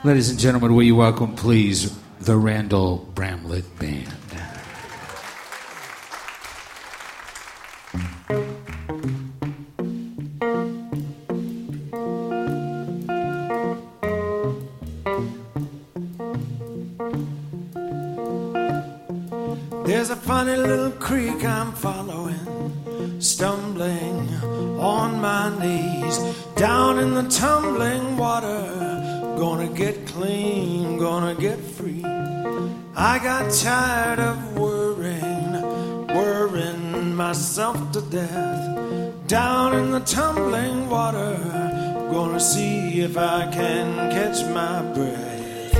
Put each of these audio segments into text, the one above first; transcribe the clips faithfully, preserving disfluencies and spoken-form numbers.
Ladies and gentlemen, will you welcome, please, the Randall Bramlett Band. There's a funny little creek I'm following, stumbling on my knees, down in the tumbling water. Gonna get clean, gonna get free. I got tired of worrying, worrying myself to death. Down in the tumbling water, gonna see if I can catch my breath.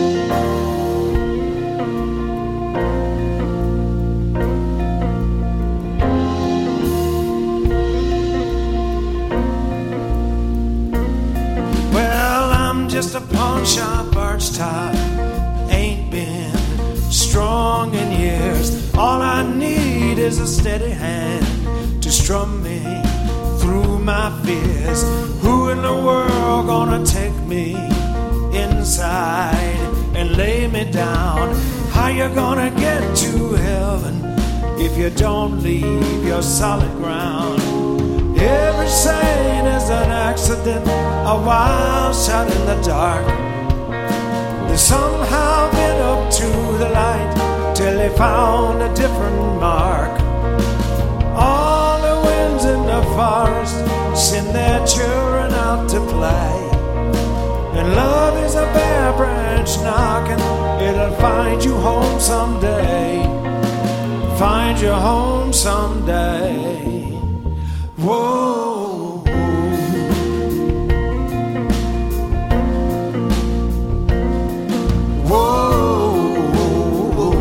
Just a pawn shop arch top, ain't been strong in years. All I need is a steady hand to strum me through my fears. Who in the world gonna take me inside and lay me down? How you gonna get to heaven if you don't leave your solid ground? Every saint is an accident, a wild shot in the dark. They somehow been up to the light till they found a different mark. All the winds in the forest send their children out to play. And love is a bare branch knocking, it'll find you home someday. Find you home someday. Whoa, whoa.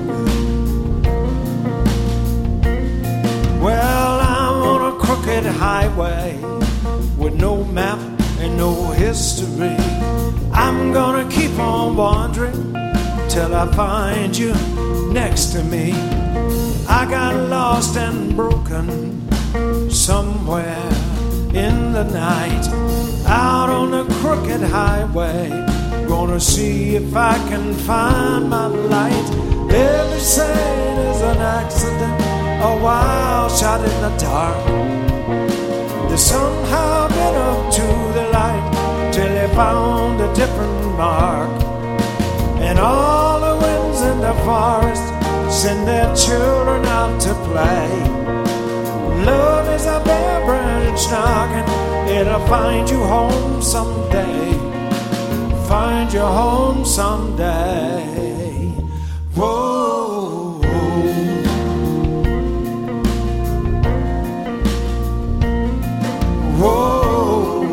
Well, I'm on a crooked highway with no map and no history. I'm gonna keep on wandering till I find you next to me. I got lost and broken somewhere in the night, out on the crooked highway, gonna see if I can find my light. Every saint is an accident, a wild shot in the dark. They somehow been up to the light till they found a different mark. And all the winds in the forest send their children out to play. Love is a bare branch knocking, it'll find you home someday. Find you home someday. Whoa. Whoa.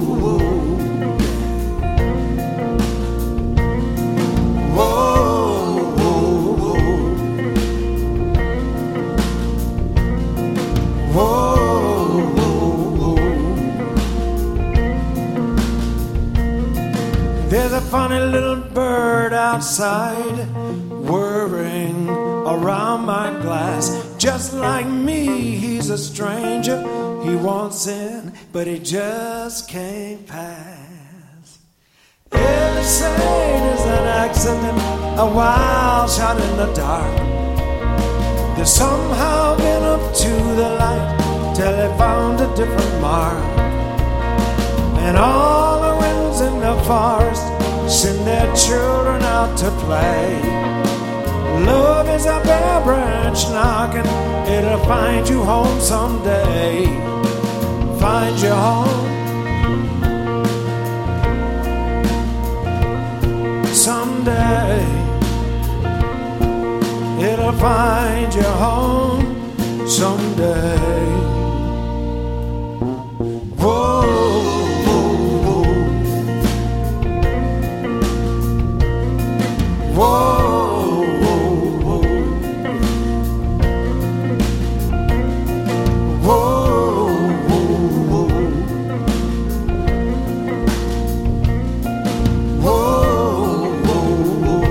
There's a funny little bird outside, whirring around my glass. Just like me, he's a stranger. He wants in, but he just can't pass. Every saint is an accident, a wild shot in the dark. They somehow been up to the light till they found a different mark. And all the winds in the forest send their children out to play. Love is a bare branch knocking, it'll find you home someday. Find you home someday. It'll find you home someday. Whoa. Whoa, whoa, whoa, whoa, whoa, whoa.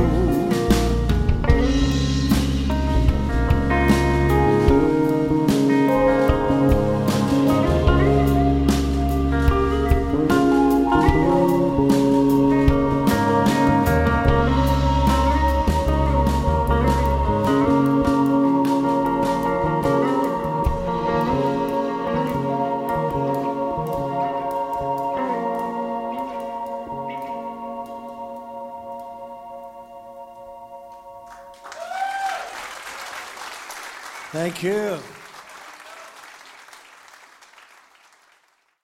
Thank you.